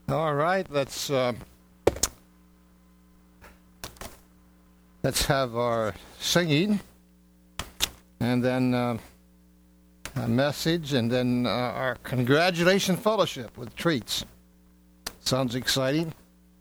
All right, let's have our singing, and then a message, and then our congratulation fellowship with treats. Sounds exciting.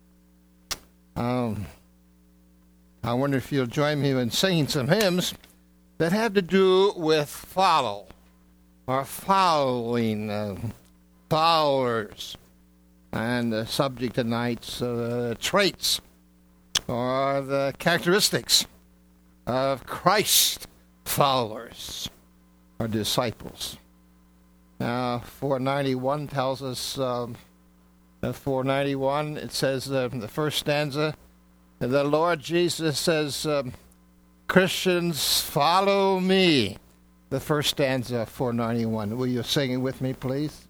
I wonder if you'll join me in singing some hymns that have to do with follow, or following, followers. And the subject tonight's traits or the characteristics of Christ followers or disciples. Now, 491 tells us, 491, it says in the first stanza, the Lord Jesus says, Christians, follow me. The first stanza of 491. Will you sing it with me, please?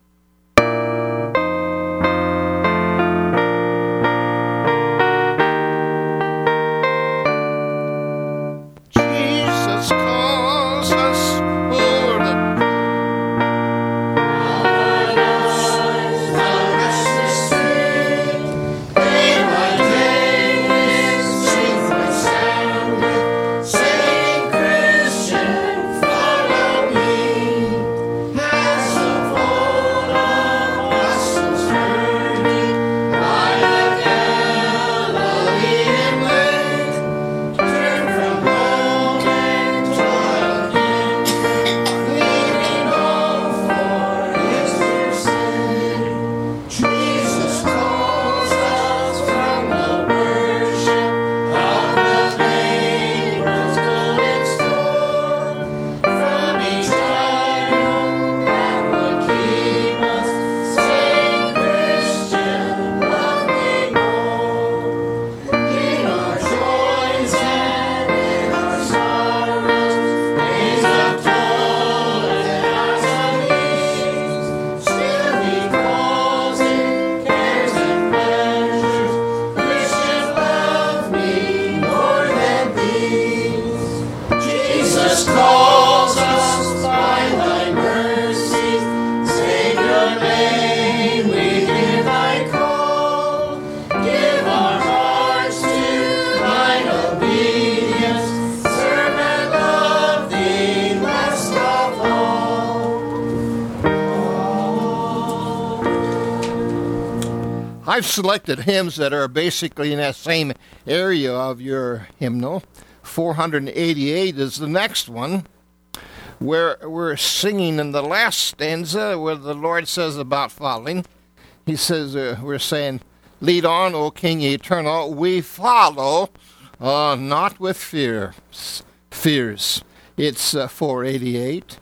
I've selected hymns that are basically in that same area of your hymnal. 488 is the next one, where we're singing in the last stanza where the Lord says about following. He says, we're saying, lead on, O King eternal, we follow, not with fears. It's 488.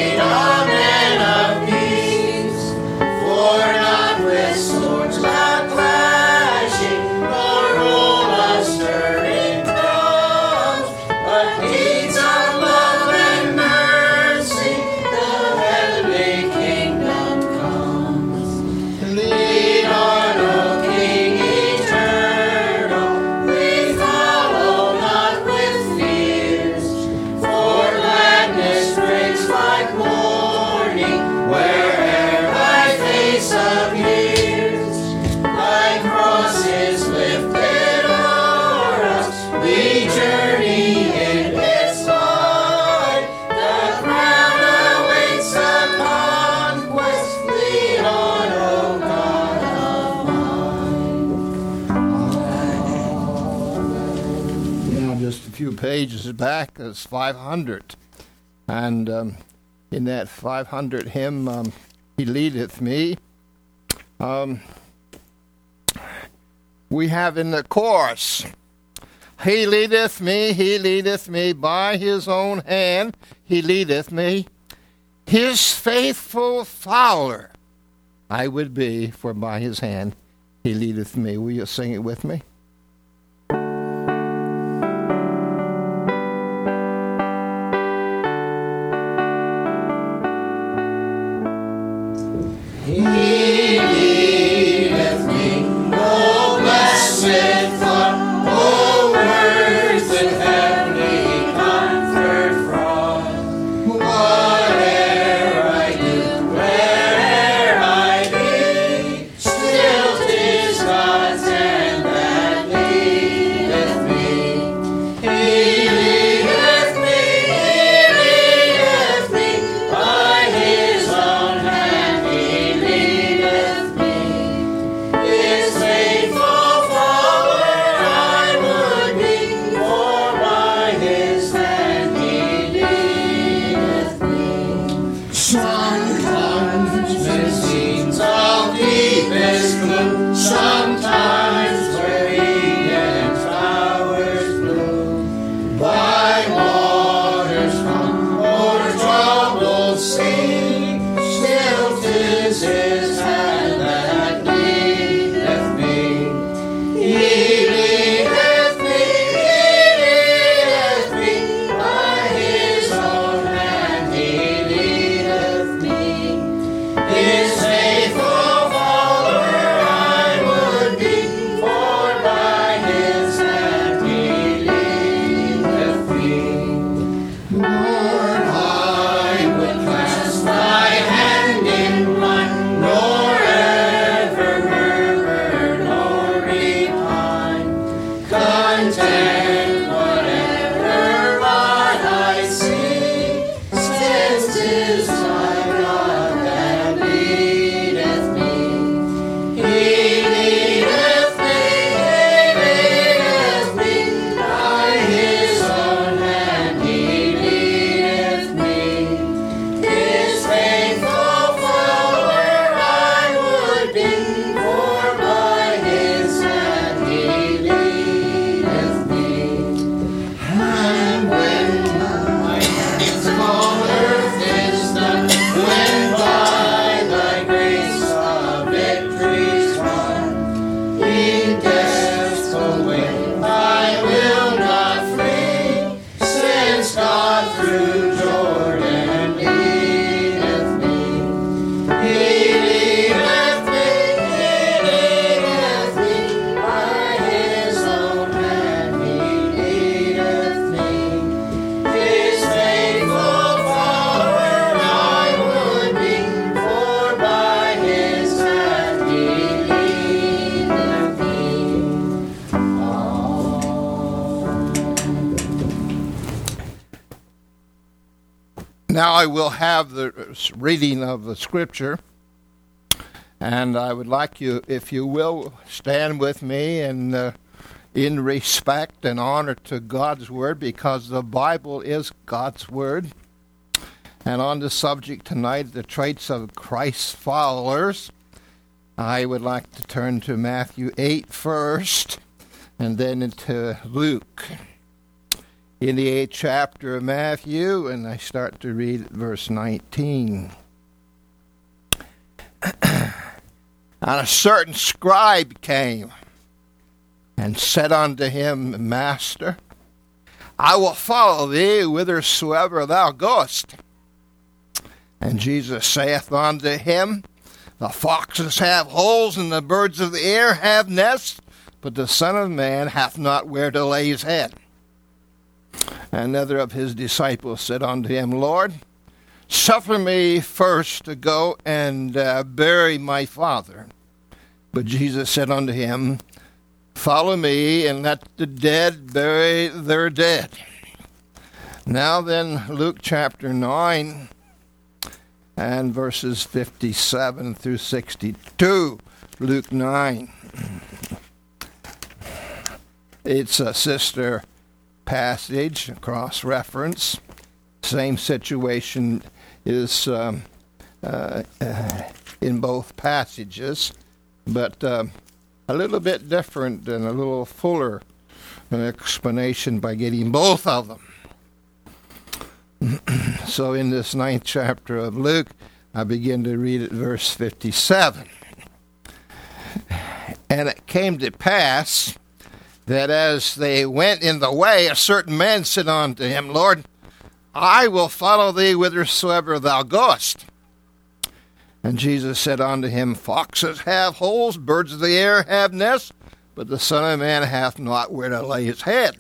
Swords not pages back is 500. And in that 500 hymn, He Leadeth Me, we have in the chorus, He leadeth me by His own hand, He leadeth me. His faithful follower I would be, for by His hand He leadeth me. Will you sing it with me? Now I will have the reading of the scripture, and I would like you, if you will, stand with me and in respect and honor to God's Word, because the Bible is God's Word. And on the subject tonight, the traits of Christ's followers, I would like to turn to Matthew 8 first, and then into Luke. In the 8th chapter of Matthew, and I start to read at verse 19. And a certain scribe came and said unto him, Master, I will follow thee whithersoever thou goest. And Jesus saith unto him, The foxes have holes, and the birds of the air have nests, but the Son of Man hath not where to lay his head. Another of his disciples said unto him, Lord, suffer me first to go and bury my father. But Jesus said unto him, Follow me, and let the dead bury their dead. Now then, Luke chapter 9, and verses 57 through 62. Luke 9. It's Sister passage, cross-reference. Same situation is in both passages, but a little bit different and a little fuller explanation by getting both of them. So in this 9th chapter of Luke, I begin to read at verse 57. And it came to pass that as they went in the way, a certain man said unto him, Lord, I will follow thee whithersoever thou goest. And Jesus said unto him, Foxes have holes, birds of the air have nests, but the Son of Man hath not where to lay his head.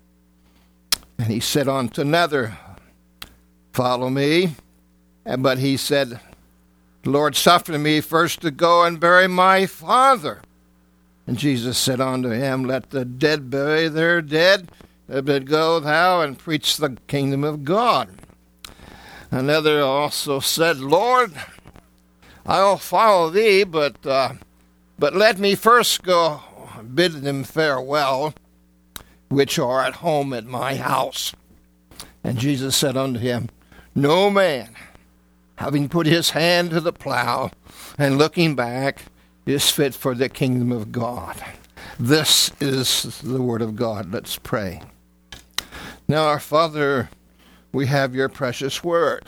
And he said unto another, Follow me. But he said, Lord, suffer me first to go and bury my father. And Jesus said unto him, Let the dead bury their dead, but go thou and preach the kingdom of God. Another also said, Lord, I will follow thee, but let me first go bid them farewell, which are at home at my house. And Jesus said unto him, No man, having put his hand to the plow and looking back, is fit for the kingdom of God. This is the word of God. Let's pray. Now, our Father, we have your precious word.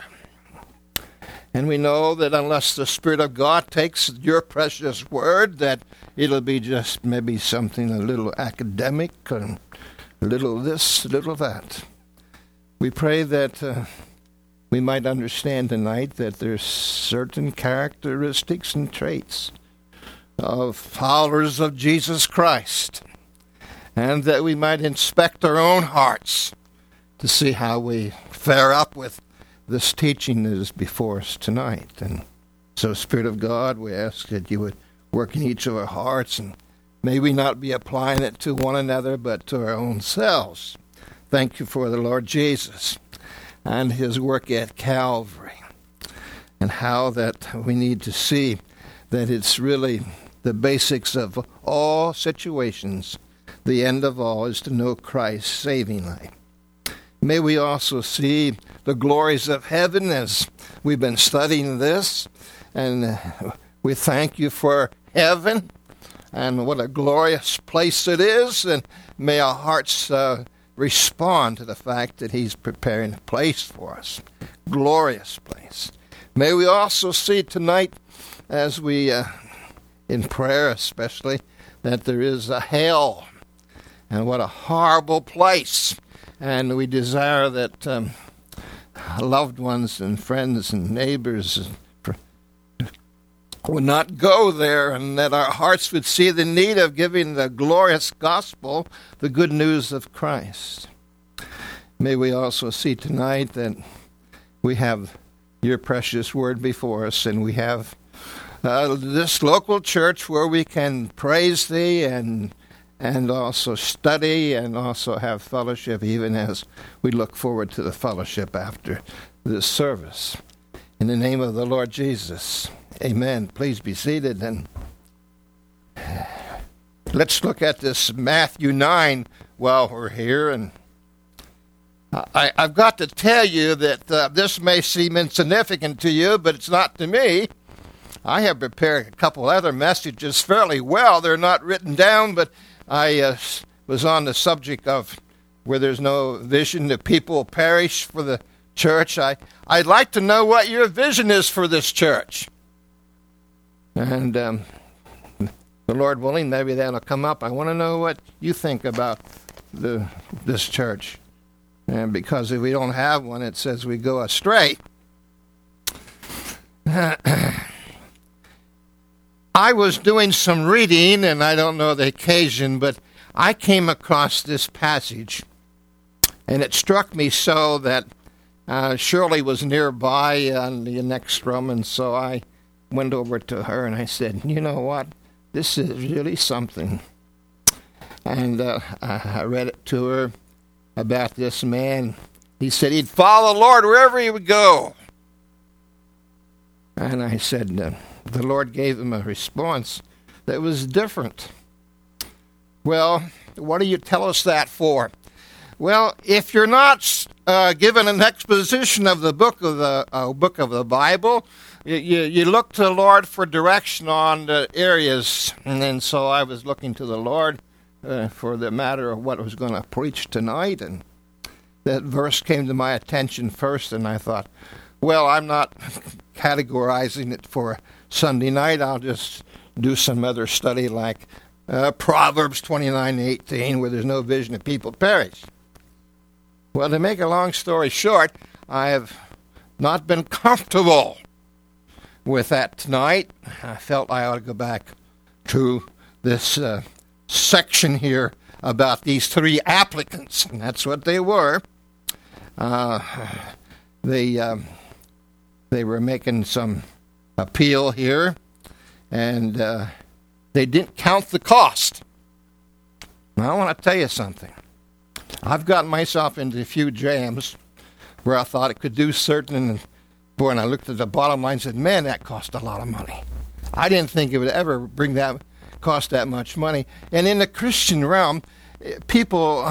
And we know that unless the Spirit of God takes your precious word, that it'll be just maybe something a little academic, and a little this, a little that. We pray that we might understand tonight that there's certain characteristics and traits of followers of Jesus Christ, and that we might inspect our own hearts to see how we fare up with this teaching that is before us tonight. And so, Spirit of God, we ask that you would work in each of our hearts, and may we not be applying it to one another, but to our own selves. Thank you for the Lord Jesus and his work at Calvary, and how that we need to see that it's really the basics of all situations. The end of all is to know Christ savingly. May we also see the glories of heaven as we've been studying this, and we thank you for heaven and what a glorious place it is, and may our hearts respond to the fact that he's preparing a place for us, glorious place. May we also see tonight, as we in prayer especially, that there is a hell, and what a horrible place. And we desire that loved ones and friends and neighbors would not go there, and that our hearts would see the need of giving the glorious gospel, the good news of Christ. May we also see tonight that we have your precious word before us, and we have this local church where we can praise thee and also study and also have fellowship, even as we look forward to the fellowship after this service. In the name of the Lord Jesus, amen. Please be seated, and let's look at this Matthew 9 while we're here. And I've got to tell you that this may seem insignificant to you, but it's not to me. I have prepared a couple other messages fairly well. They're not written down, but I was on the subject of where there's no vision, the people perish for the church. I'd like to know what your vision is for this church. And the Lord willing, maybe that'll come up. I want to know what you think about this church. And because if we don't have one, it says we go astray. I was doing some reading, and I don't know the occasion, but I came across this passage, and it struck me so that Shirley was nearby in the next room, and so I went over to her, and I said, you know what, this is really something. And I read it to her about this man. He said he'd follow the Lord wherever he would go. And I said, the Lord gave him a response that was different. Well, what do you tell us that for? Well, if you're not given an exposition of the book of the Bible, you look to the Lord for direction on the areas. And then so I was looking to the Lord for the matter of what I was going to preach tonight. And that verse came to my attention first, and I thought, well, I'm not categorizing it for Sunday night. I'll just do some other study like Proverbs 29:18, where there's no vision of people perish. Well, to make a long story short, I have not been comfortable with that tonight. I felt I ought to go back to this section here about these three applicants, and that's what they were. They were making some appeal here, and they didn't count the cost. Now, I want to tell you something. I've gotten myself into a few jams where I thought it could do certain, and boy, and I looked at the bottom line and said, man, that cost a lot of money. I didn't think it would ever cost that much money. And in the Christian realm, people,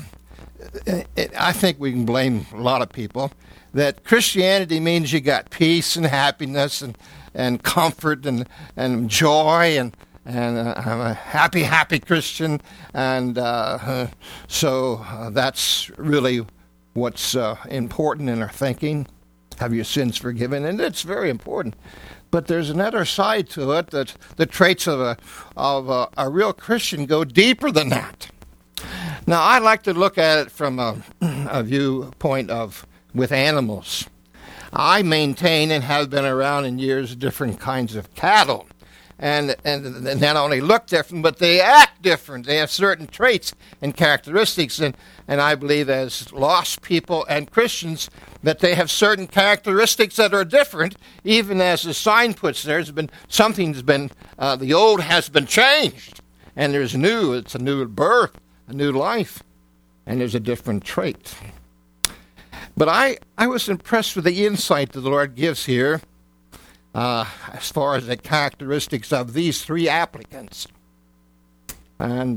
I think we can blame a lot of people, that Christianity means you got peace and happiness and comfort and joy and I'm a happy Christian, and so that's really what's important in our thinking. Have your sins forgiven, and it's very important. But there's another side to it that the traits of a real Christian go deeper than that. Now, I like to look at it from a viewpoint of with animals. I maintain and have been around in years different kinds of cattle. And not only look different, but they act different. They have certain traits and characteristics. And I believe as lost people and Christians that they have certain characteristics that are different, even as the sign puts there. The old has been changed. And there's new. It's a new birth, a new life. And there's a different trait. But I was impressed with the insight that the Lord gives here. As far as the characteristics of these three applicants. And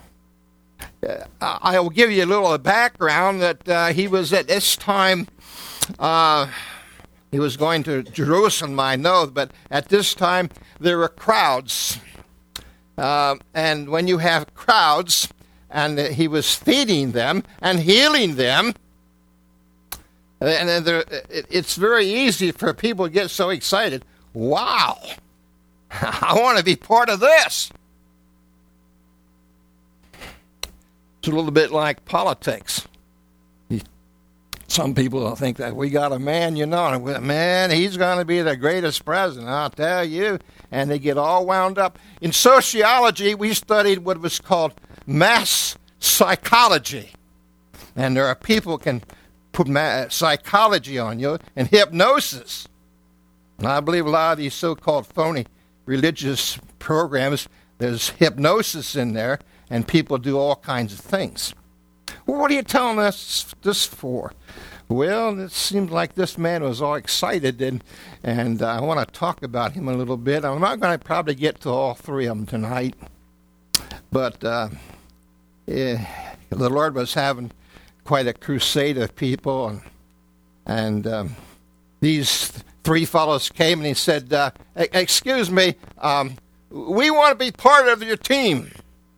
I will give you a little background that he was at this time, he was going to Jerusalem, I know, but at this time there were crowds. And when you have crowds, and he was feeding them and healing them, and it's very easy for people to get so excited. Wow, I want to be part of this. It's a little bit like politics. Some people think that we got a man, man, he's going to be the greatest president, I'll tell you. And they get all wound up. In sociology, we studied what was called mass psychology. And there are people can put psychology on you and hypnosis. And I believe a lot of these so-called phony religious programs, there's hypnosis in there, and people do all kinds of things. Well, what are you telling us this for? Well, it seemed like this man was all excited, and I want to talk about him a little bit. I'm not going to probably get to all three of them tonight, but the Lord was having quite a crusade of people, and these three fellows came and he said, excuse me, we want to be part of your team.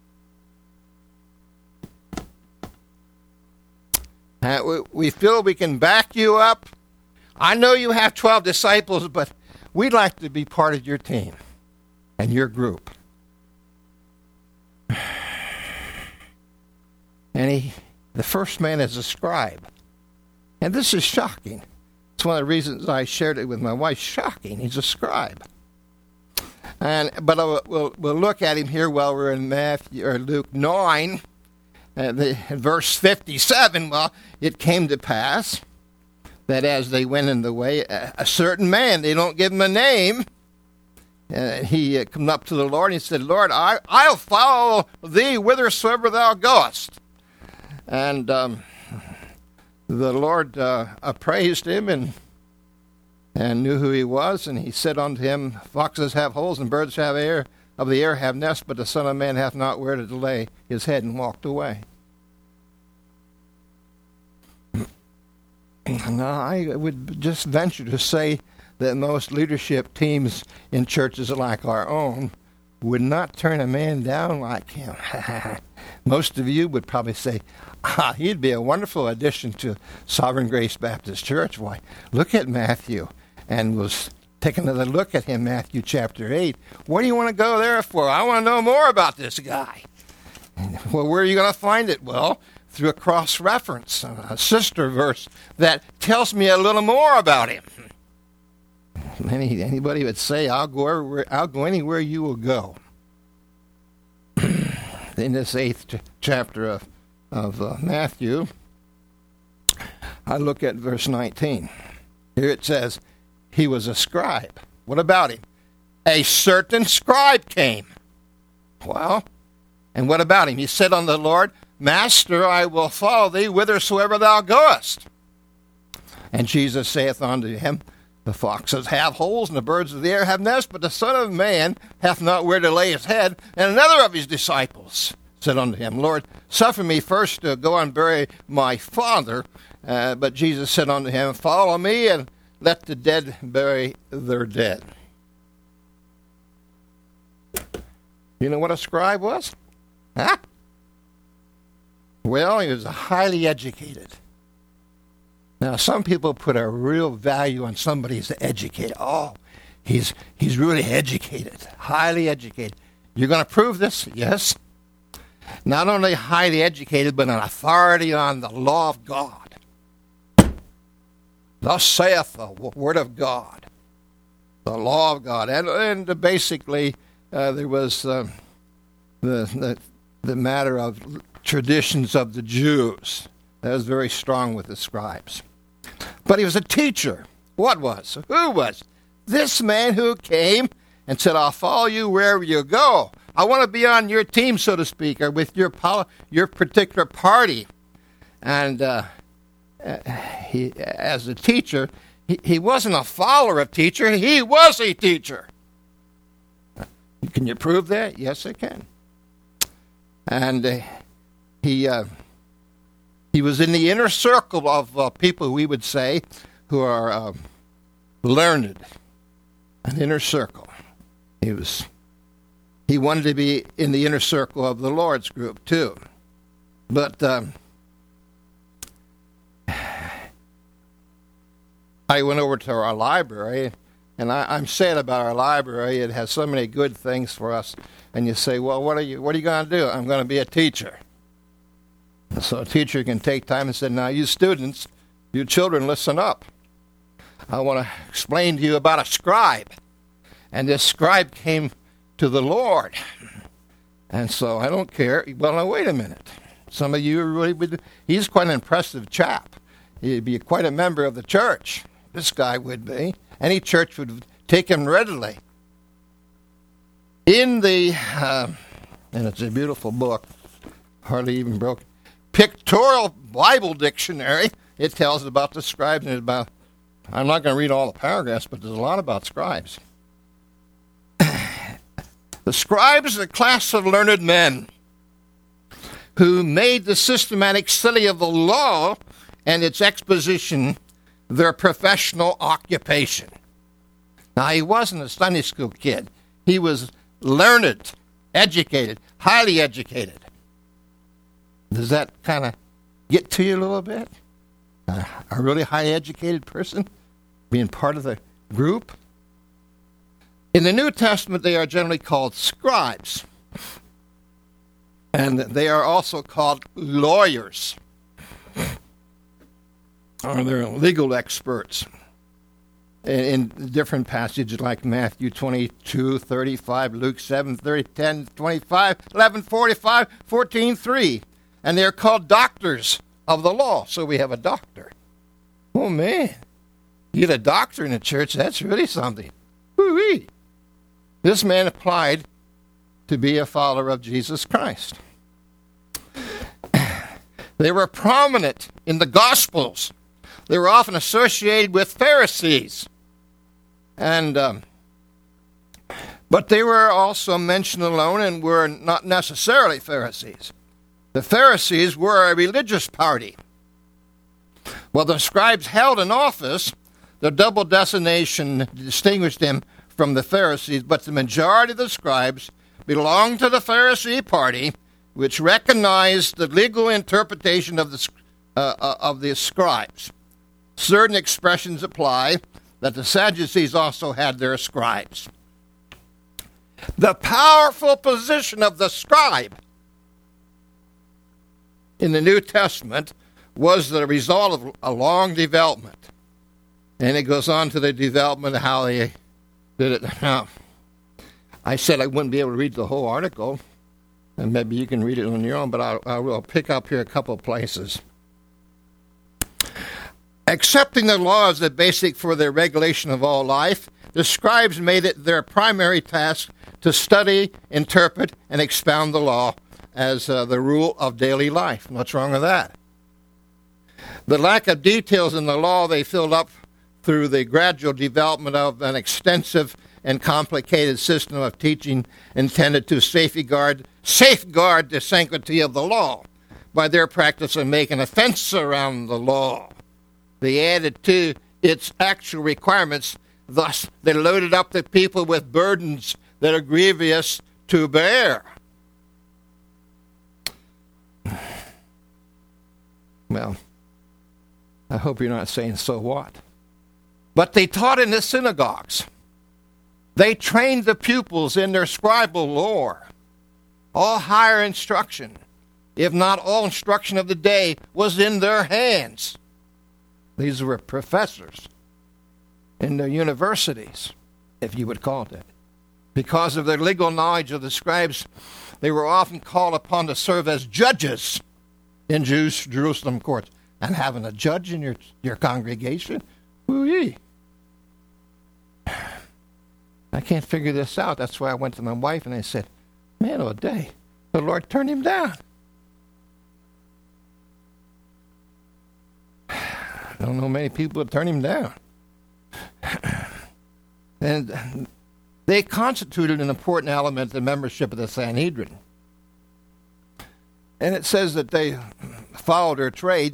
We feel we can back you up. I know you have 12 disciples, but we'd like to be part of your team and your group. And the first man is a scribe. And this is shocking. It's one of the reasons I shared it with my wife. Shocking. He's a scribe. But we'll look at him here while we're in Luke 9. Verse 57, well, it came to pass that as they went in the way, a certain man, they don't give him a name, he come up to the Lord and he said, Lord, I'll follow thee whithersoever thou goest. And the Lord appraised him and knew who he was, and he said unto him, foxes have holes and birds of the air have nests, but the Son of Man hath not where to lay his head, and walked away. Now, I would just venture to say that most leadership teams in churches like our own would not turn a man down like him. Most of you would probably say, he'd be a wonderful addition to Sovereign Grace Baptist Church. Why, look at Matthew. And we'll take another look at him, Matthew chapter 8. What do you want to go there for? I want to know more about this guy. Well, where are you going to find it? Well, through a cross-reference, a sister verse that tells me a little more about him. Anybody would say, I'll go anywhere you will go. In this 8th chapter of Matthew, I look at verse 19. Here it says, he was a scribe. What about him? A certain scribe came. Well, and what about him? He said unto the Lord, Master, I will follow thee whithersoever thou goest. And Jesus saith unto him, the foxes have holes, and the birds of the air have nests, but the Son of Man hath not where to lay his head. And another of his disciples said unto him, Lord, suffer me first to go and bury my father. But Jesus said unto him, follow me, and let the dead bury their dead. You know what a scribe was? Huh? Well, he was highly educated. Now, some people put a real value on somebody's educated. Oh, he's really educated, highly educated. You're going to prove this? Yes. Not only highly educated, but an authority on the law of God. Thus saith the word of God, the law of God. And basically, there was the matter of traditions of the Jews. That was very strong with the scribes. But he was a teacher. What was? Who was? This man who came and said, I'll follow you wherever you go. I want to be on your team, so to speak, or with your particular party. And he, as a teacher, he wasn't a follower of teacher. He was a teacher. Can you prove that? Yes, I can. And he was in the inner circle of people, we would say, who are learned. An inner circle. He wanted to be in the inner circle of the Lord's group, too. But I went over to our library, and I'm sad about our library. It has so many good things for us. And you say, well, what are you going to do? I'm going to be a teacher. So a teacher can take time and say, now, you students, you children, listen up. I want to explain to you about a scribe. And this scribe came to the Lord. And so I don't care. Well, now, wait a minute. Some of you really would. He's quite an impressive chap. He'd be quite a member of the church. This guy would be. Any church would take him readily. In the, and it's a beautiful book, hardly even broken, Pictorial Bible Dictionary, it tells about the scribes, and about, I'm not going to read all the paragraphs, but there's a lot about scribes. The scribes are a class of learned men who made the systematic study of the law and its exposition their professional occupation. Now, he wasn't a Sunday school kid. He was learned, educated, highly educated. Does that kind of get to you a little bit? A really highly educated person being part of the group? In the New Testament, they are generally called scribes. And they are also called lawyers. Or they're legal experts. In different passages like Matthew 22:35, Luke 7:30, 10:25, 11:45, 14:3. And they're called doctors of the law. So we have a doctor. Oh, man. You get a doctor in the church, that's really something. Woo-wee. This man applied to be a follower of Jesus Christ. They were prominent in the Gospels. They were often associated with Pharisees. And but they were also mentioned alone and were not necessarily Pharisees. The Pharisees were a religious party. While the scribes held an office, their double designation distinguished them from the Pharisees, but the majority of the scribes belonged to the Pharisee party, which recognized the legal interpretation of the scribes. Certain expressions apply that the Sadducees also had their scribes. The powerful position of the scribe in the New Testament was the result of a long development. And it goes on to the development of how they did it. Now, I said I wouldn't be able to read the whole article, and maybe you can read it on your own, but I will pick up here a couple of places. Accepting the law as the basic for their regulation of all life, the scribes made it their primary task to study, interpret, and expound the law as the rule of daily life. What's wrong with that? The lack of details in the law they filled up through the gradual development of an extensive and complicated system of teaching intended to safeguard the sanctity of the law by their practice of making a fence around the law. They added to its actual requirements. Thus, they loaded up the people with burdens that are grievous to bear. Well, I hope you're not saying so what. But they taught in the synagogues. They trained the pupils in their scribal lore. All higher instruction, if not all instruction of the day, was in their hands. These were professors in the universities, if you would call it that. Because of their legal knowledge of the scribes, they were often called upon to serve as judges in Jerusalem courts. And having a judge in your congregation? Woo-yee. I can't figure this out. That's why I went to my wife and I said, man, oh day, the Lord turned him down. I don't know many people that turn him down. And they constituted an important element of the membership of the Sanhedrin. And it says that they followed their trade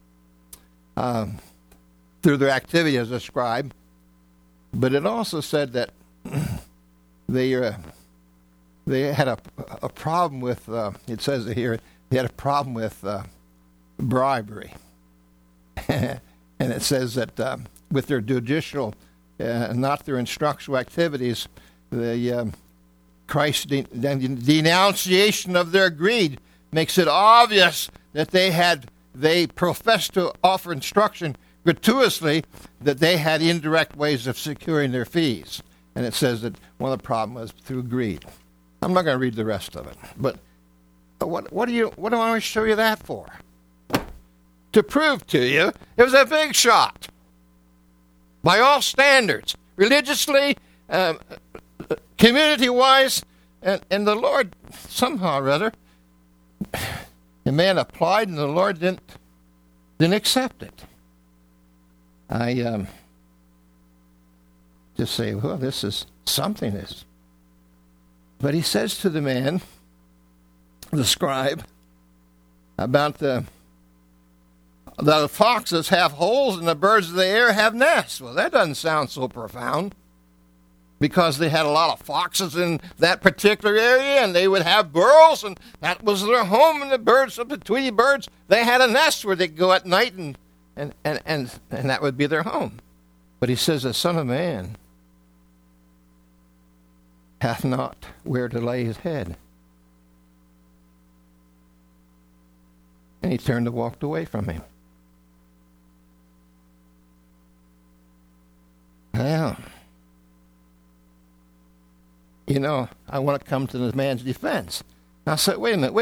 through their activity as a scribe. But it also said that they had a problem with, it says here, they had a problem with bribery. And it says that with their judicial, not their instructional activities, the Christ's denunciation of their greed makes it obvious that they professed to offer instruction gratuitously, that they had indirect ways of securing their fees. And it says that one of the problems was through greed. I'm not going to read the rest of it. But what do I want to show you that for? To prove to you it was a big shot. By all standards. Religiously, community-wise, and the Lord, somehow or other, the man applied and the Lord didn't accept it. I just say, well, this is something. But he says to the man, the scribe, about the foxes have holes and the birds of the air have nests. Well, that doesn't sound so profound. Because they had a lot of foxes in that particular area, and they would have burrows, and that was their home. And the birds, the Tweety birds, they had a nest where they'd go at night, and that would be their home. But he says, the Son of Man hath not where to lay his head. And he turned and walked away from him. Well, you know, I want to come to this man's defense. Now, so wait a minute.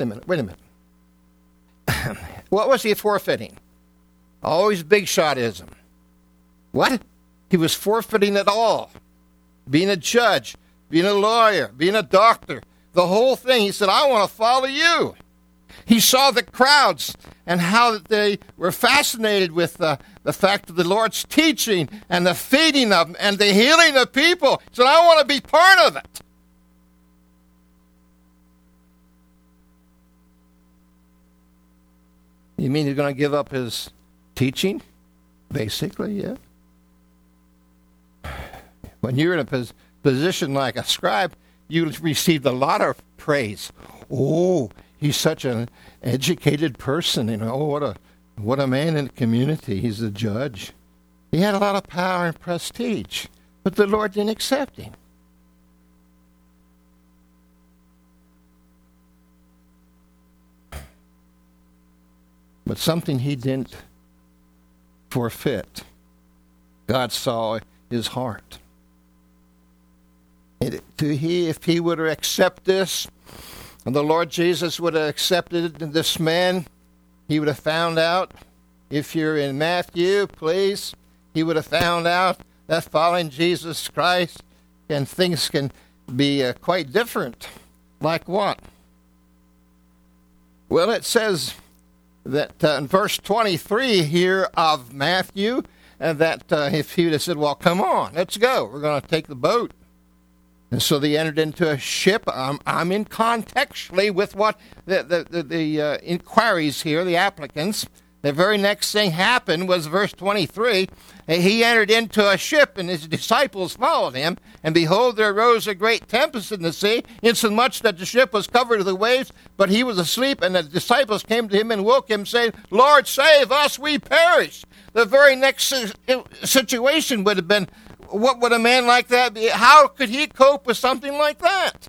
What was he forfeiting? Always big shotism. What? He was forfeiting it all. Being a judge, being a lawyer, being a doctor, the whole thing. He said, I want to follow you. He saw the crowds and how they were fascinated with the fact of the Lord's teaching and the feeding of them and the healing of people. He said, I want to be part of it. You mean he's going to give up his Teaching, basically, yeah. When you're in a position like a scribe, you received a lot of praise. Oh, he's such an educated person. What a man in the community. He's a judge. He had a lot of power and prestige, but the Lord didn't accept him. But something he didn't forfeit. God saw his heart. If he would have accepted this, and the Lord Jesus would have accepted this man, he would have found out, if you're in Matthew, please, he would have found out that following Jesus Christ and things can be quite different. Like what? Well, it says that in verse 23 here of Matthew, that if he would have said, well, come on, let's go. We're going to take the boat. And so they entered into a ship. I'm in contextually with what the inquiries here, the applicants. The very next thing happened was verse 23. He entered into a ship, and his disciples followed him. And behold, there arose a great tempest in the sea, insomuch that the ship was covered with the waves. But he was asleep, and the disciples came to him and woke him, saying, Lord, save us, we perish. The very next situation would have been, what would a man like that be? How could he cope with something like that?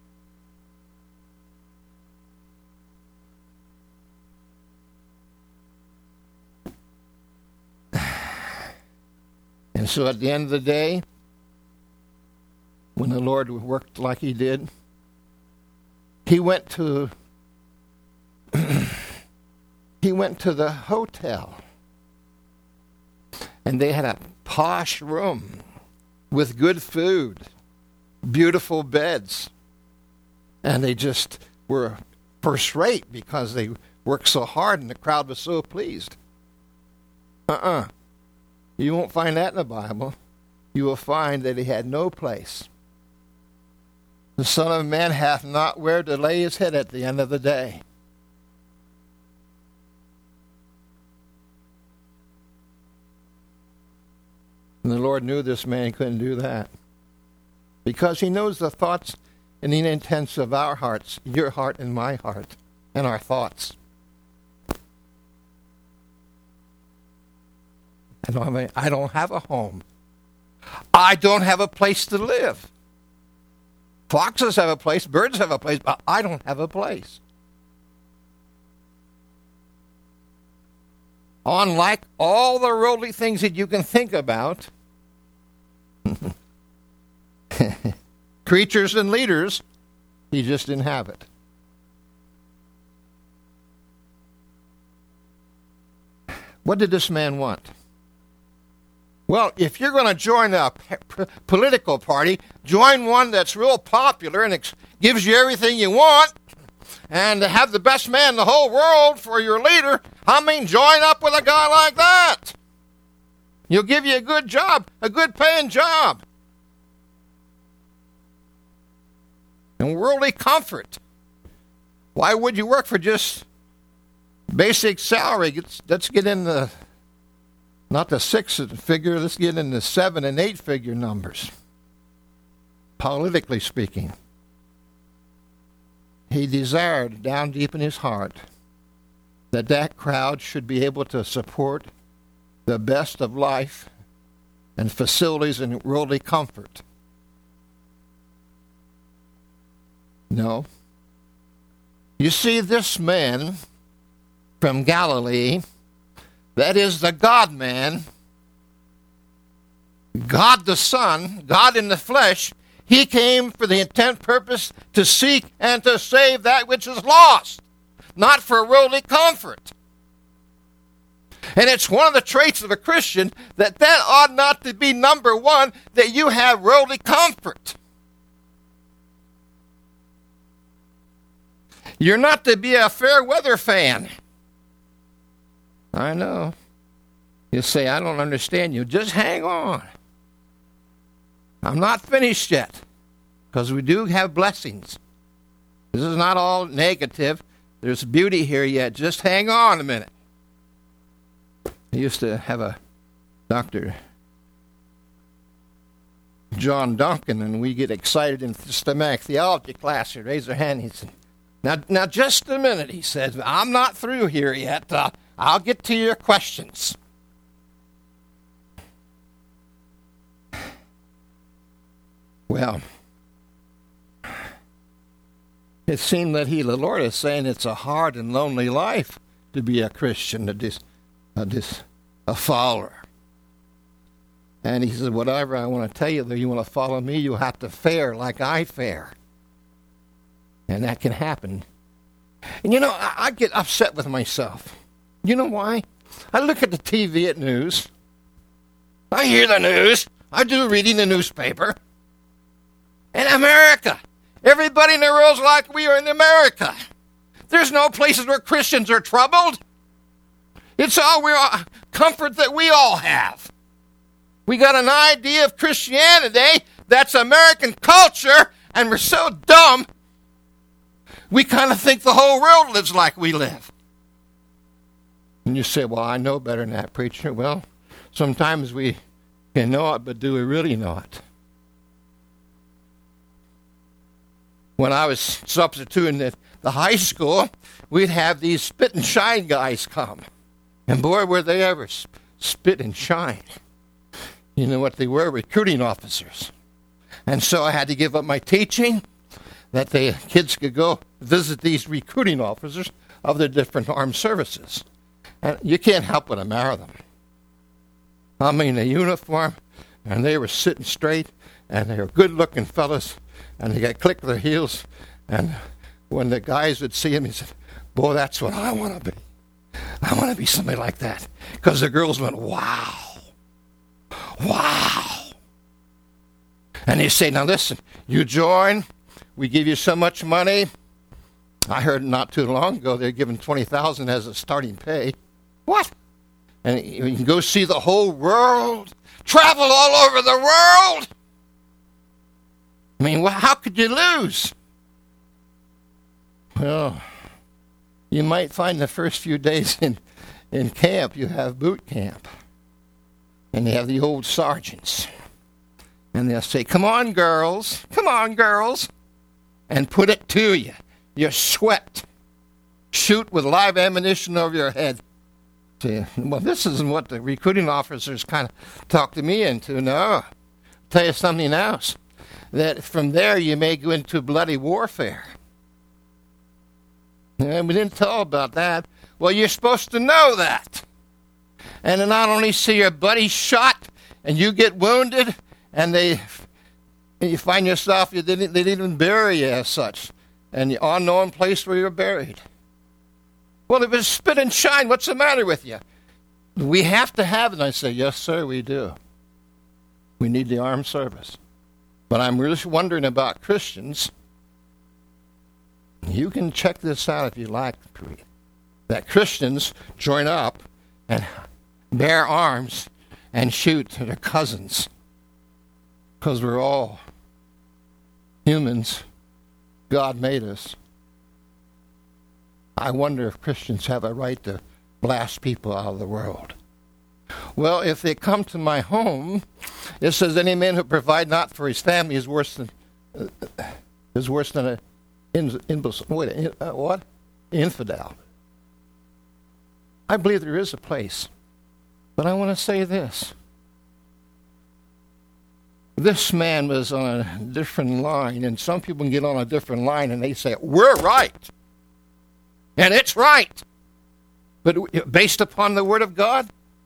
And so at the end of the day, when the Lord worked like he did, he went to the hotel. And they had a posh room with good food, beautiful beds. And they just were first rate because they worked so hard and the crowd was so pleased. You won't find that in the Bible. You will find that he had no place. The Son of Man hath not where to lay his head at the end of the day. And the Lord knew this man couldn't do that. Because he knows the thoughts and the intents of our hearts, your heart and my heart, and our thoughts. And I don't have a home. I don't have a place to live. Foxes have a place, birds have a place, but I don't have a place. Unlike all the worldly things that you can think about, creatures and leaders, he just didn't have it. What did this man want? Well, if you're going to join a political party, join one that's real popular and gives you everything you want, and have the best man in the whole world for your leader. Join up with a guy like that. He'll give you a good job, a good paying job. And worldly comfort. Why would you work for just basic salary? Let's get in the, not the 6-figure, let's get in the 7- and 8-figure numbers. Politically speaking. He desired down deep in his heart that crowd should be able to support the best of life and facilities and worldly comfort. No. You see, this man from Galilee, that is the God-man, God the Son, God in the flesh, he came for the intent purpose to seek and to save that which is lost, not for worldly comfort. And it's one of the traits of a Christian that ought not to be number one, that you have worldly comfort. You're not to be a fair weather fan. I know. You say, I don't understand you. Just hang on. I'm not finished yet, because we do have blessings. This is not all negative. There's beauty here yet. Just hang on a minute. I used to have a Dr. John Duncan, and we get excited in systematic theology class. He raised her hand. He said, now, just a minute, he said. I'm not through here yet. I'll get to your questions. Well, it seemed that the Lord is saying it's a hard and lonely life to be a Christian, a follower. And he said, whatever I want to tell you, that you want to follow me, you have to fare like I fare. And that can happen. And I get upset with myself. You know why? I look at the TV at news. I hear the news. I do reading the newspaper. In America, everybody in the world's like we are in America. There's no places where Christians are troubled. It's all comfort that we all have. We got an idea of Christianity that's American culture, and we're so dumb, we kind of think the whole world lives like we live. And you say, well, I know better than that, preacher. Well, sometimes we can know it, but do we really know it? When I was substituting at the high school, we'd have these spit and shine guys come. And boy, were they ever spit and shine. You know what they were? Recruiting officers. And so I had to give up my teaching that the kids could go visit these recruiting officers of the different armed services. And you can't help but admire them. I mean, a uniform, and they were sitting straight, and they were good-looking fellas, and they got click their heels. And when the guys would see him, he said, boy, that's what I want to be. I want to be somebody like that. Because the girls went, wow. Wow. And he said, now listen, you join, we give you so much money. I heard not too long ago they're giving $20,000 as a starting pay. What? And you can go see the whole world, travel all over the world. I mean, how could you lose? Well, you might find the first few days in camp, you have boot camp. And they have the old sergeants. And they'll say, come on, girls, and put it to you. You sweat. Shoot with live ammunition over your head. See, well, this isn't what the recruiting officers kind of talked to me into. No. I'll tell you something else. That from there you may go into bloody warfare. And we didn't tell about that. Well, you're supposed to know that. And to not only see your buddy shot and you get wounded, and you find yourself, they didn't even bury you as such, and the unknown place where you're buried. Well, it was spit and shine. What's the matter with you? We have to have it. And I say, yes, sir, we do. We need the armed service. But I'm really wondering about Christians. You can check this out if you like, that Christians join up and bear arms and shoot their cousins. Because we're all humans. God made us. I wonder if Christians have a right to blast people out of the world. Well, if they come to my home, it says any man who provide not for his family is worse than infidel. I believe there is a place. But I want to say this. This man was on a different line, and some people can get on a different line and they say, we're right. And it's right. But based upon the Word of God?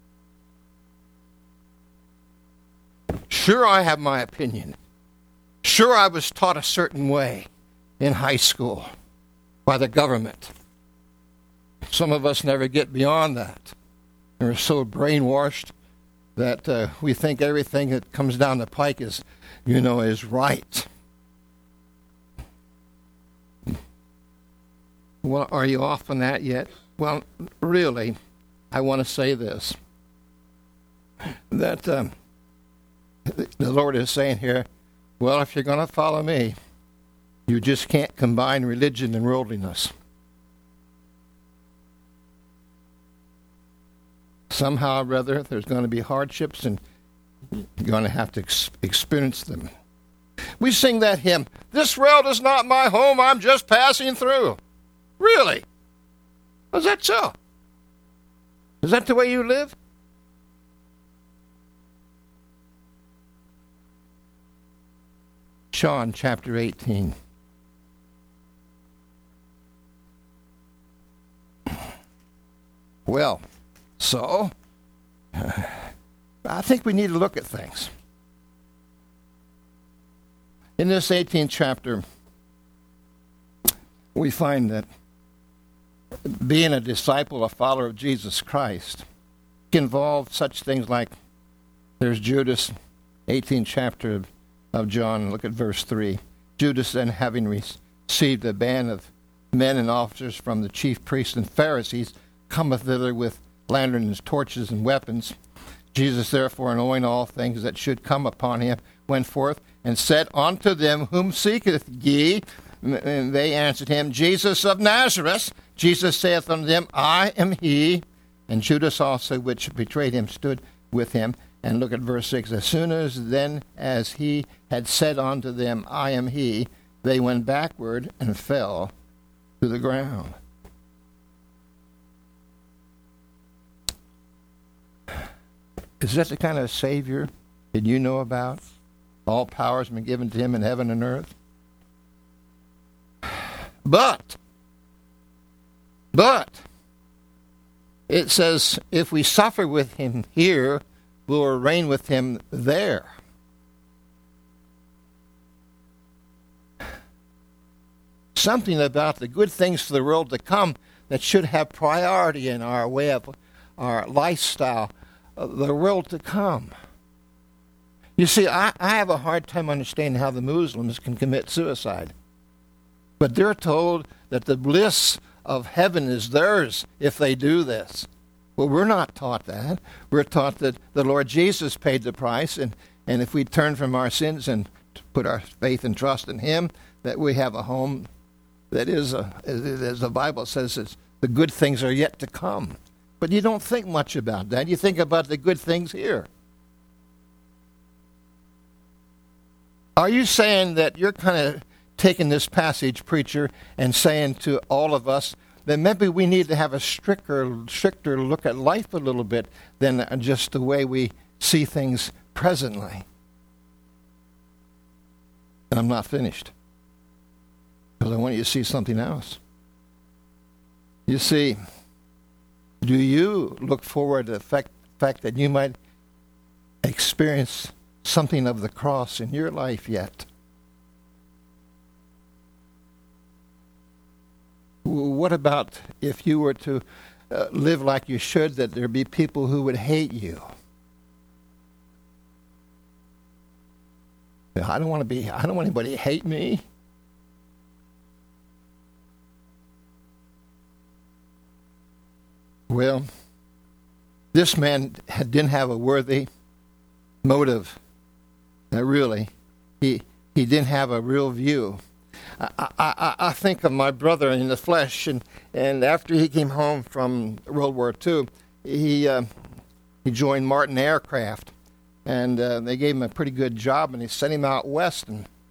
Sure, I have my opinion. Sure, I was taught a certain way in high school by the government. Some of us never get beyond that. And we're so brainwashed that we think everything that comes down the pike is right. Well, are you off on that yet? Well, really, I want to say this. That the Lord is saying here, well, if you're going to follow me, you just can't combine religion and worldliness. Somehow or other, there's going to be hardships, and you're going to have to experience them. We sing that hymn, "This world is not my home, I'm just passing through." Really? Is that so? Is that the way you live? John chapter 18. Well, so, I think we need to look at things. In this 18th chapter, we find that being a disciple, a follower of Jesus Christ, involves such things like, there's Judas, 18th chapter of John, look at verse 3. Judas then, having received a band of men and officers from the chief priests and Pharisees, cometh thither with lanterns, torches, and weapons. Jesus, therefore, knowing all things that should come upon him, went forth and said unto them, Whom seeketh ye? And they answered him, Jesus of Nazareth. Jesus saith unto them, I am he. And Judas also, which betrayed him, stood with him. And look at verse 6. As soon as then as he had said unto them, I am he, they went backward and fell to the ground. Is that the kind of Savior that you know about? All power has been given to him in heaven and earth. But, it says, if we suffer with him here, we will reign with him there. Something about the good things for the world to come that should have priority in our way of our lifestyle, the world to come. You see, I have a hard time understanding how the Muslims can commit suicide. But they're told that the bliss of heaven is theirs if they do this. Well, we're not taught that. We're taught that the Lord Jesus paid the price, and if we turn from our sins and put our faith and trust in him, that we have a home that is, as the Bible says, the good things are yet to come. But you don't think much about that. You think about the good things here. Are you saying that you're kind of taking this passage, preacher, and saying to all of us that maybe we need to have a stricter look at life a little bit than just the way we see things presently? And I'm not finished, because I want you to see something else. You see, do you look forward to the fact that you might experience something of the cross in your life yet? What about if you were to live like you should, that there be people who would hate you? I don't want anybody to hate me. Well, this man didn't have a worthy motive. Really, he didn't have a real view. I think of my brother in the flesh, and after he came home from World War II, he joined Martin Aircraft, and they gave him a pretty good job, and they sent him out west,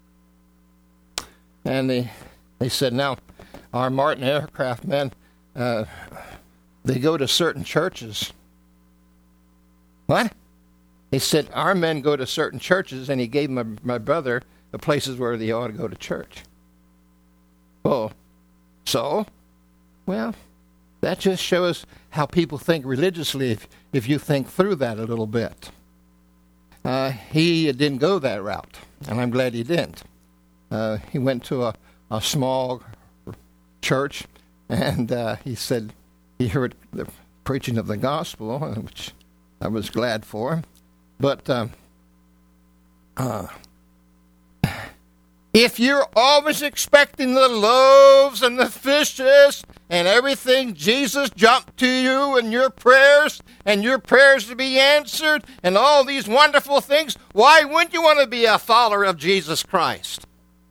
and they said, now, our Martin Aircraft men, they go to certain churches. What? He said, our men go to certain churches, and he gave my brother the places where they ought to go to church. Oh, so? Well, that just shows how people think religiously if you think through that a little bit. He didn't go that route, and I'm glad he didn't. He went to a small church, and he said he heard the preaching of the gospel, which I was glad for. But if you're always expecting the loaves and the fishes and everything, Jesus jumped to you and your prayers to be answered and all these wonderful things, why wouldn't you want to be a follower of Jesus Christ?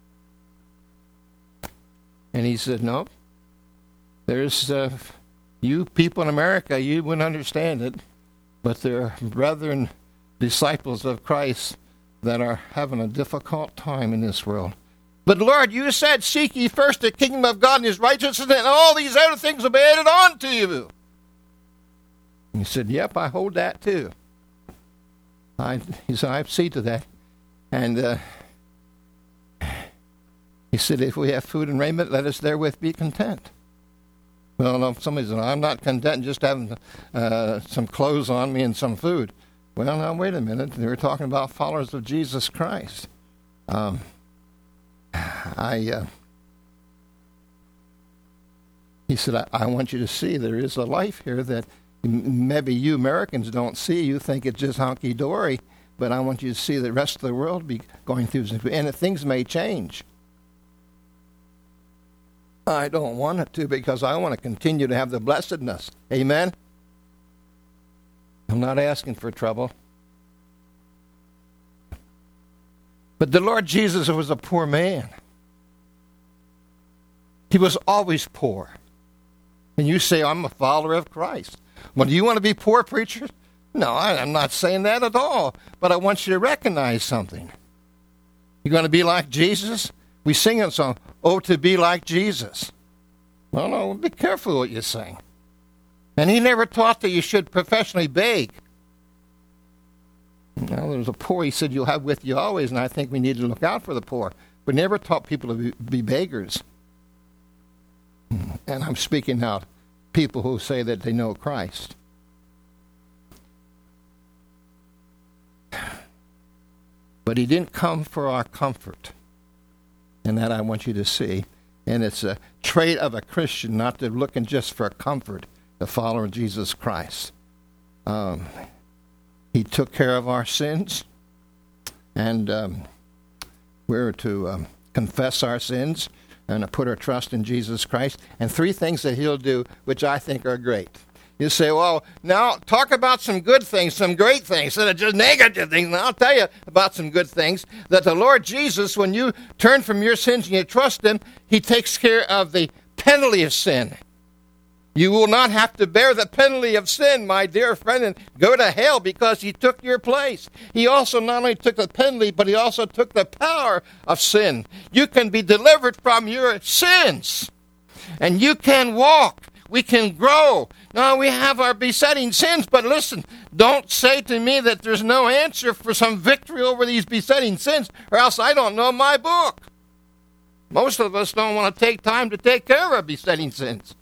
And he said, no, there's you people in America, you wouldn't understand it. but there are brethren, disciples of Christ, that are having a difficult time in this world. But Lord, you said, seek ye first the kingdom of God and his righteousness, and all these other things will be added on to you. And he said, yep, I hold that too. He said, I see to that. And he said, if we have food and raiment, let us therewith be content. Well, no, somebody said, I'm not content just having some clothes on me and some food. Well, now, wait a minute. They were talking about followers of Jesus Christ. He said, I want you to see there is a life here that maybe you Americans don't see. You think it's just honky-dory, but I want you to see the rest of the world be going through, and things may change. I don't want it to, because I want to continue to have the blessedness. Amen? I'm not asking for trouble. But the Lord Jesus was a poor man. He was always poor. And you say, I'm a follower of Christ. Well, do you want to be poor, preacher? No, I'm not saying that at all. But I want you to recognize something. You're going to be like Jesus? We sing a song, oh, to be like Jesus. Well, no, be careful what you sing. And he never taught that you should professionally beg. Now, there was a poor, he said, you'll have with you always, and I think we need to look out for the poor. But never taught people to be beggars. And I'm speaking now people who say that they know Christ. But he didn't come for our comfort. And that I want you to see. And it's a trait of a Christian not to looking just for comfort, the follower of Jesus Christ. He took care of our sins, and we're to confess our sins and to put our trust in Jesus Christ. And 3 things that he'll do, which I think are great. You say, well, now talk about some good things, some great things, instead of just negative things. And I'll tell you about some good things. That the Lord Jesus, when you turn from your sins and you trust him, he takes care of the penalty of sin. You will not have to bear the penalty of sin, my dear friend, and go to hell because he took your place. He also not only took the penalty, but he also took the power of sin. You can be delivered from your sins, and you can walk. We can grow. Now, we have our besetting sins, but listen, don't say to me that there's no answer for some victory over these besetting sins, or else I don't know my book. Most of us don't want to take time to take care of our besetting sins.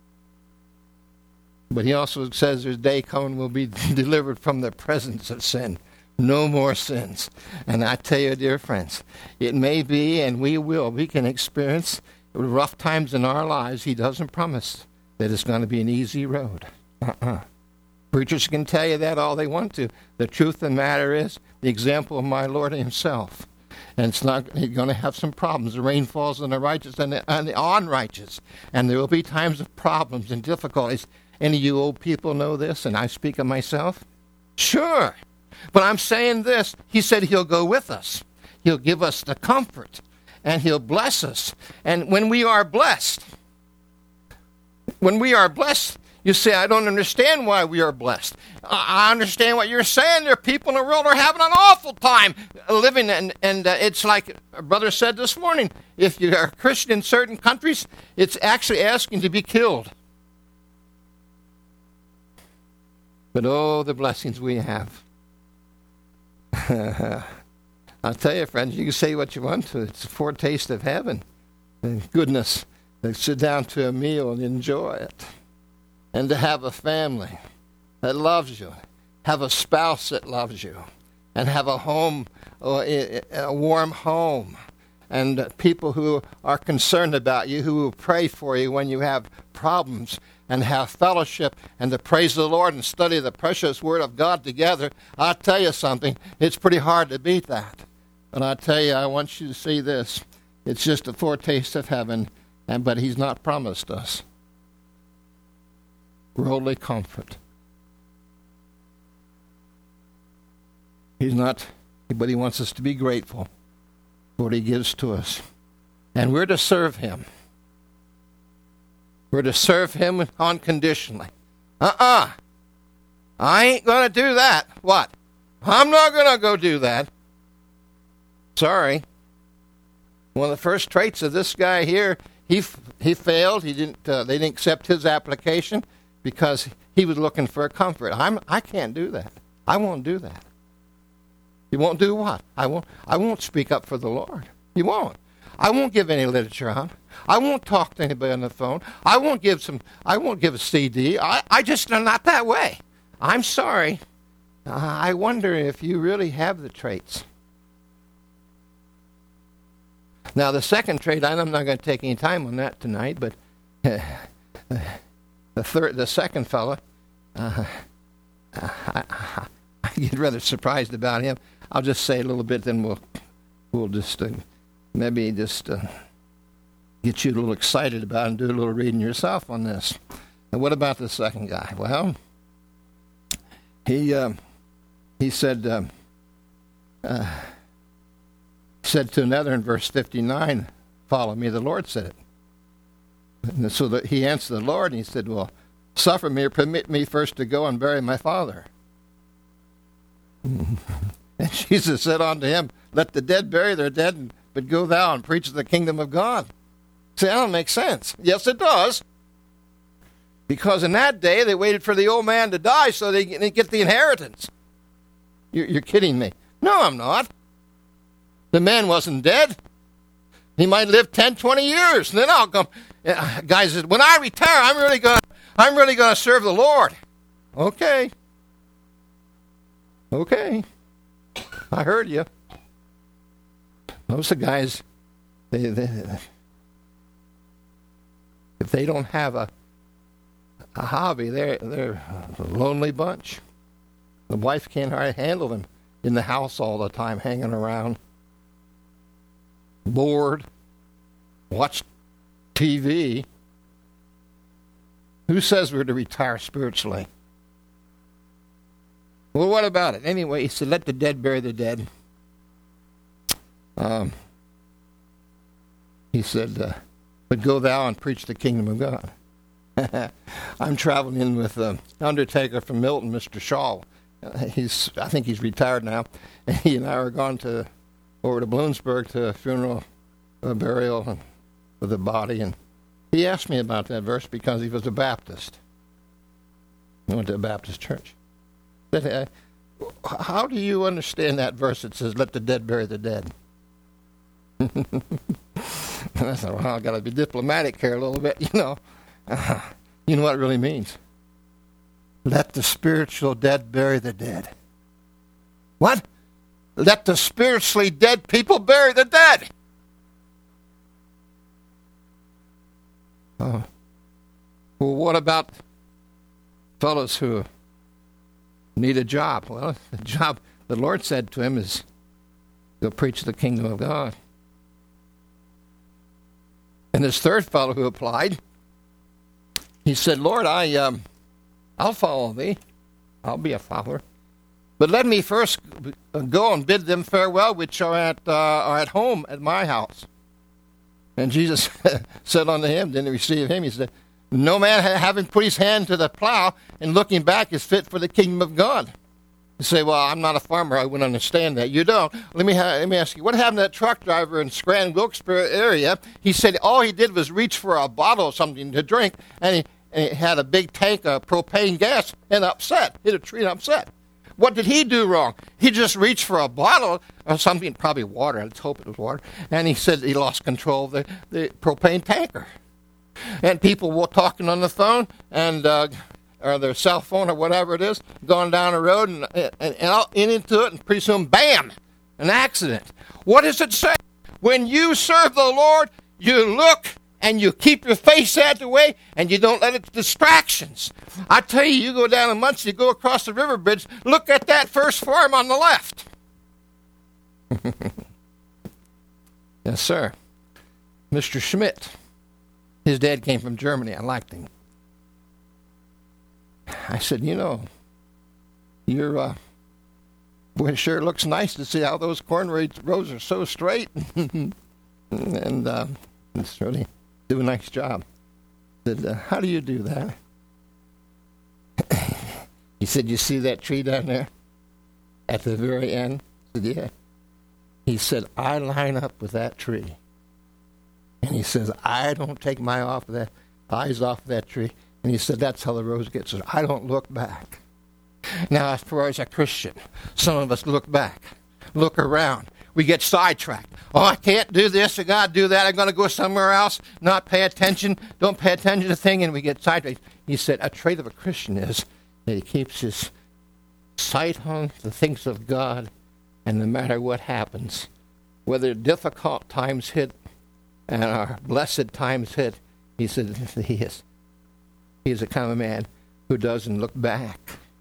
But he also says there's a day coming we'll be delivered from the presence of sin. No more sins. And I tell you, dear friends, it may be, and we can experience rough times in our lives. He doesn't promise that it's going to be an easy road. Preachers can tell you that all they want to. The truth of the matter is the example of my Lord himself. And it's not going to have some problems. The rain falls on the righteous and the unrighteous. And there will be times of problems and difficulties. Any of you old people know this, and I speak of myself? Sure. But I'm saying this. He said he'll go with us. He'll give us the comfort, and he'll bless us. And when we are blessed, you say, I don't understand why we are blessed. I understand what you're saying. There are people in the world who are having an awful time living, and it's like a brother said this morning, if you are a Christian in certain countries, it's actually asking to be killed. But oh, the blessings we have. I'll tell you, friends, you can say what you want to. It's a foretaste of heaven and goodness. To sit down to a meal and enjoy it. And to have a family that loves you. Have a spouse that loves you. And have a home, a warm home. And people who are concerned about you, who will pray for you when you have problems. And have fellowship and to praise the Lord and study the precious Word of God together. I'll tell you something. It's pretty hard to beat that. But I'll tell you, I want you to see this. It's just a foretaste of heaven. But he's not promised us worldly comfort. He's not, but he wants us to be grateful for what he gives to us. And we're to serve him. We're to serve him unconditionally. I ain't going to do that. What? I'm not going to go do that. Sorry. One of the first traits of this guy here, he failed. They didn't accept his application because he was looking for a comfort. I can't do that. I won't do that. You won't do what? I won't speak up for the Lord. You won't. I won't give any literature on. I won't talk to anybody on the phone. I won't give a CD. I just am not that way. I'm sorry. I wonder if you really have the traits. Now, the second trait, I'm not going to take any time on that tonight, but the second fellow, I get rather surprised about him. I'll just say a little bit, then we'll just maybe just get you a little excited about it and do a little reading yourself on this. And what about the second guy? Well, he said to another in verse 59, "Follow me." The Lord said it. And so he answered the Lord, and he said, "Well, suffer me or permit me first to go and bury my father." And Jesus said unto him, "Let the dead bury their dead, but go thou and preach the kingdom of God." See, that don't make sense. Yes, it does. Because in that day, they waited for the old man to die so they get the inheritance. You're kidding me. No, I'm not. The man wasn't dead. He might live 10, 20 years. And then I'll come. Guy says, when I retire, I'm really going to serve the Lord. Okay. I heard you. Most of the guys, if they don't have a hobby, they're a lonely bunch. The wife can't hardly handle them in the house all the time, hanging around, bored, watch TV. Who says we're to retire spiritually? Well, what about it? Anyway, he said, let the dead bury the dead. He said, but go thou and preach the kingdom of God. I'm traveling in with the undertaker from Milton, Mr. Shaw. I think he's retired now. And he and I are going over to Bloomsburg to a funeral, a burial of the body. And he asked me about that verse because he was a Baptist. He went to a Baptist church. Said, how do you understand that verse that says, let the dead bury the dead? And I said, well, I've got to be diplomatic here a little bit, you know. You know what it really means? Let the spiritual dead bury the dead. What? Let the spiritually dead people bury the dead. Well, what about fellows who need a job? Well, the job the Lord said to him is go preach the kingdom of God. And this third fellow who applied, he said, Lord, I'll follow thee. I'll be a follower. But let me first go and bid them farewell, which are at home at my house. And Jesus said unto him, didn't receive him, he said, no man having put his hand to the plow and looking back is fit for the kingdom of God. You say, well, I'm not a farmer. I wouldn't understand that. You don't. Let me ask you, what happened to that truck driver in Scranton, Wilkes-Barre area? He said all he did was reach for a bottle of something to drink, and he had a big tank of propane gas and upset, hit a tree and upset. What did he do wrong? He just reached for a bottle of something, probably water. Let's hope it was water. And he said he lost control of the propane tanker. And people were talking on the phone and or their cell phone or whatever it is, going down the road and out into it, and pretty soon, bam, an accident. What does it say? When you serve the Lord, you look and you keep your face out of the way, and you don't let it distractions. I tell you, you go down to Muncie, you go across the river bridge, look at that first farm on the left. Yes, sir. Mr. Schmidt. His dad came from Germany. I liked him. I said, you know, boy, it sure looks nice to see how those corn rows are so straight. And it's really do a nice job. I said, how do you do that? He said, you see that tree down there at the very end? I said, yeah. He said, I line up with that tree. And he says, I don't take my eyes off of that tree. And he said, that's how the road gets. I don't look back. Now, as far as a Christian, some of us look back, look around. We get sidetracked. Oh, I can't do this. I got to do that. I'm going to go somewhere else. Not pay attention. Don't pay attention to the thing. And we get sidetracked. He said, a trait of a Christian is that he keeps his sight on the things of God. And no matter what happens, whether difficult times hit and our blessed times hit, he said he is a kind of man who doesn't look back.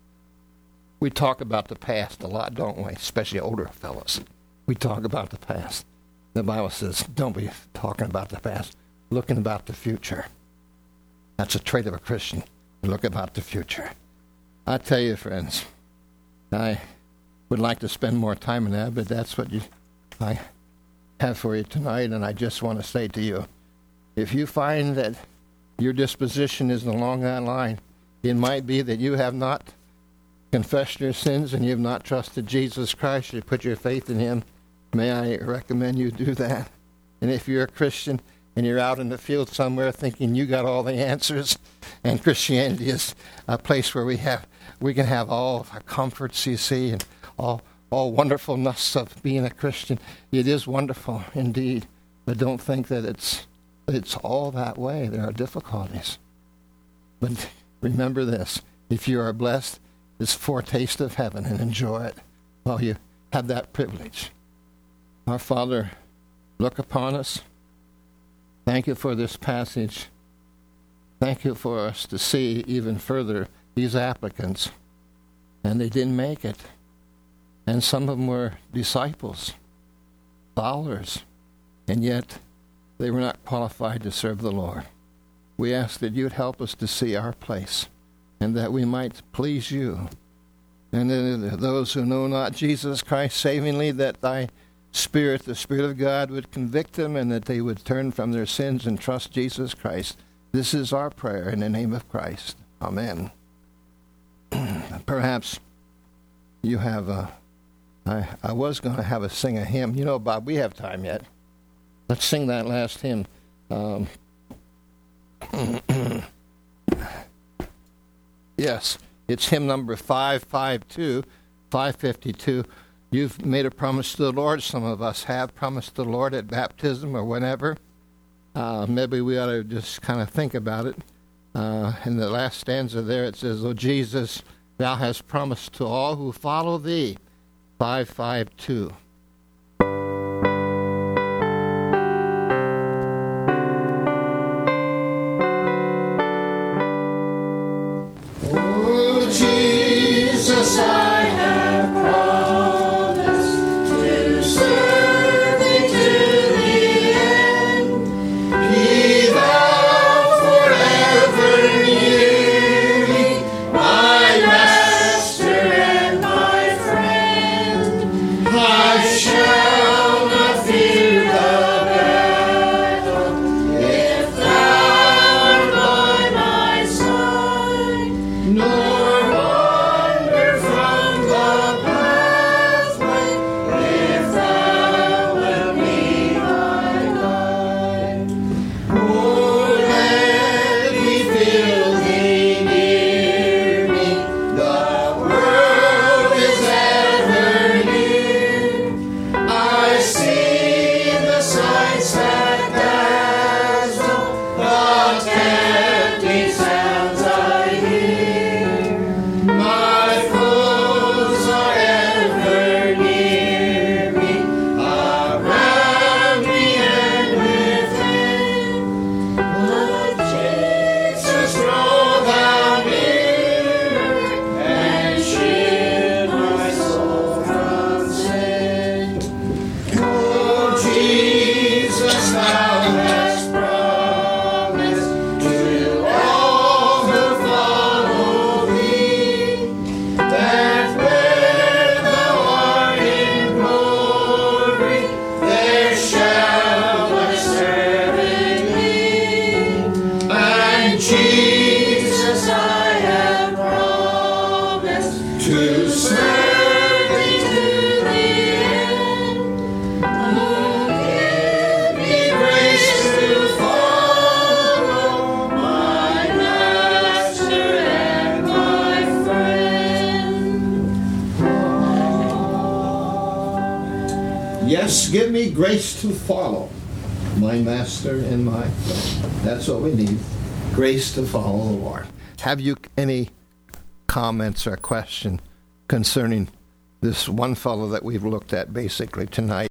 We talk about the past a lot, don't we? Especially older fellows. We talk about the past. The Bible says, don't be talking about the past, looking about the future. That's a trait of a Christian, to look about the future. I tell you, friends, I would like to spend more time on that, but that's what I have for you tonight, and I just want to say to you, if you find that your disposition isn't along that line, it might be that you have not confessed your sins and you have not trusted Jesus Christ. You put your faith in him. May I recommend you do that. And if you're a Christian and you're out in the field somewhere thinking you got all the answers, and Christianity is a place where we can have all of our comforts, you see, and all wonderfulness of being a Christian. It is wonderful indeed, but don't think that it's all that way. There are difficulties. But remember this, if you are blessed, it's a foretaste of heaven, and enjoy it while you have that privilege. Our Father, look upon us. Thank you for this passage. Thank you for us to see even further these applicants. And they didn't make it. And some of them were disciples, followers, and yet they were not qualified to serve the Lord. We ask that you'd help us to see our place, and that we might please you. And then those who know not Jesus Christ savingly, that thy Spirit, the Spirit of God, would convict them, and that they would turn from their sins and trust Jesus Christ. This is our prayer in the name of Christ. Amen. Perhaps you have I was going to sing a hymn. You know, Bob, we have time yet. Let's sing that last hymn. Yes, it's hymn number 552. You've made a promise to the Lord. Some of us have promised to the Lord at baptism or whenever. Maybe we ought to just kind of think about it. In the last stanza there it says, O Jesus, thou hast promised to all who follow thee. 552. Oh, Jesus, I have promised to serve thee to the end. Be thou forever near me, my master and my friend. I shall not fear the battle if thou art by my side, nor wander from give me grace to follow my master and my friend. That's what we need. Grace to follow the Lord. Have you any comments or question concerning this one fellow that we've looked at basically tonight?